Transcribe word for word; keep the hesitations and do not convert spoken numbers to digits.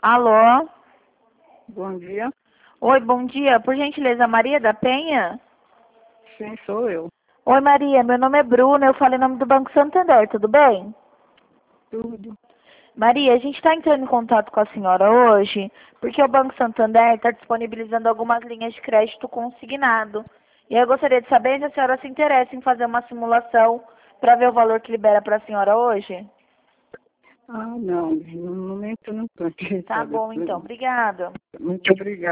Alô? Bom dia. Oi, bom dia. Por gentileza, Maria da Penha? Sim, sou eu. Oi, Maria. Meu nome é Bruna. Eu falo em nome do Banco Santander. Tudo bem? Tudo. Maria, a gente está entrando em contato com a senhora hoje porque o Banco Santander está disponibilizando algumas linhas de crédito consignado. E eu gostaria de saber se a senhora se interessa em fazer uma simulação para ver o valor que libera para a senhora hoje. Ah, não. No momento eu não estou Tá interessada. bom, então. Obrigada. Muito obrigada.